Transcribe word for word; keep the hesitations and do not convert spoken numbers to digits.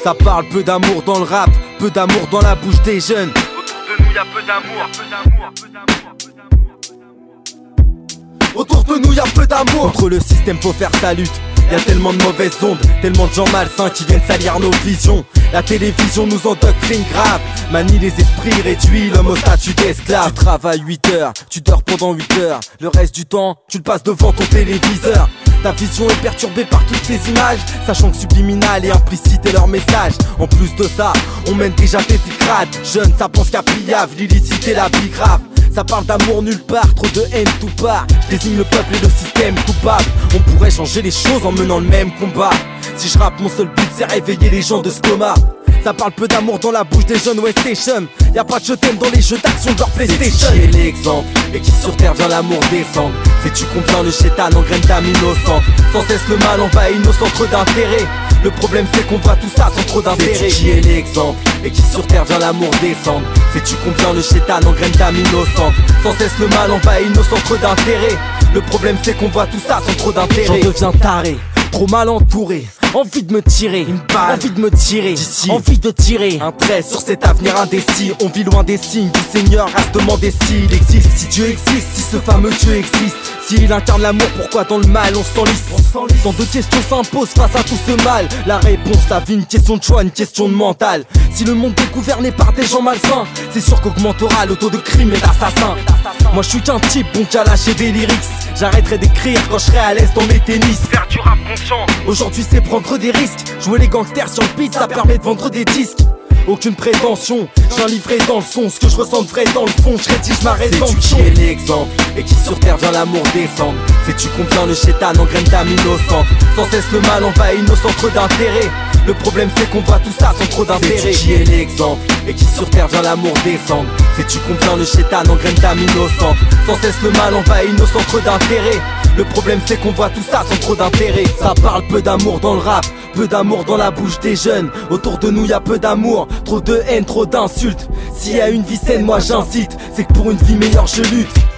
Ça parle peu d'amour dans le rap, peu d'amour dans la bouche des jeunes. Autour de nous y'a peu d'amour, peu d'amour, peu d'amour, peu d'amour. Autour de nous y'a peu d'amour. Contre le système faut faire sa lutte. Y'a tellement de mauvaises ondes, tellement de gens malsains qui viennent salir nos visions. La télévision nous endoctrine grave, manie les esprits, réduit l'homme au statut d'esclave. Tu travailles huit heures, tu dors pendant huit heures. Le reste du temps, tu le passes devant ton téléviseur. Ta vision est perturbée par toutes ces images, sachant que subliminal et implicite est leur message. En plus de ça, on mène déjà des vies crades. Jeunes, ça pense qu'à pliable, l'illicite et la vie grave. Ça parle d'amour nulle part, trop de haine tout part. Je désigne le peuple et le système coupable. On pourrait changer les choses en menant le même combat. Si je rappe, mon seul but c'est réveiller les gens de ce coma. Ça parle peu d'amour dans la bouche des jeunes West Station. Y'a pas de je t'aime dans les jeux d'action de leur PlayStation. C'est qui est l'exemple et qui sur terre vient l'amour descendre. Sais-tu combien le chétan engraine d'âme innocente. Sans cesse le mal envahit nos centres d'intérêt. Le problème c'est qu'on voit tout ça sans trop d'intérêt. C'est qui est l'exemple et qui sur terre vient l'amour descendre. Sais-tu combien le chétan engraine d'âme innocente. Sans cesse le mal envahit nos centres d'intérêt. Le problème c'est qu'on voit tout ça sans trop d'intérêt. J'en deviens taré, trop mal entouré. Envie de me tirer, une balle, envie de me tirer d'ici, envie de tirer un trait sur cet avenir indécis. On vit loin des signes du Seigneur, à se demander s'il existe. Si Dieu existe, si ce fameux Dieu existe, s'il incarne l'amour, pourquoi dans le mal on s'enlise? Quand deux questions s'imposent face à tout ce mal, la réponse, la vie, une question de choix, une question de mental. Si le monde est gouverné par des gens malsains, c'est sûr qu'augmentera le taux de crime et d'assassins. Moi je suis qu'un type bon qui a lâché des lyrics. J'arrêterai d'écrire quand je serai à l'aise dans mes tennis. Faire du rap conscient, aujourd'hui c'est prendre des risques. Jouer les gangsters sur le beat, ça permet de vendre des disques. Aucune prétention, j'ai un livret dans le son. Ce que je ressens de vrai dans le fond, je rédige ma rédemption. Sais-tu qui est l'exemple et qui sur terre vient l'amour descendre. Sais-tu combien le chétan engraine d'âme innocente. Sans cesse le mal envahit nos centres d'intérêt. Le problème c'est qu'on voit tout ça sans trop d'intérêt. Sais-tu qui est l'exemple et qui sur terre vient l'amour descendre. Sais-tu combien le chétan engraine d'âme innocente. Sans cesse le mal envahit nos centres d'intérêt. Le problème c'est qu'on voit tout ça sans trop d'intérêt. Ça parle peu d'amour dans le rap, peu d'amour dans la bouche des jeunes. Autour de nous y'a peu d'amour, trop de haine, trop d'insultes. S'il y a une vie saine, moi j'incite. C'est que pour une vie meilleure je lutte.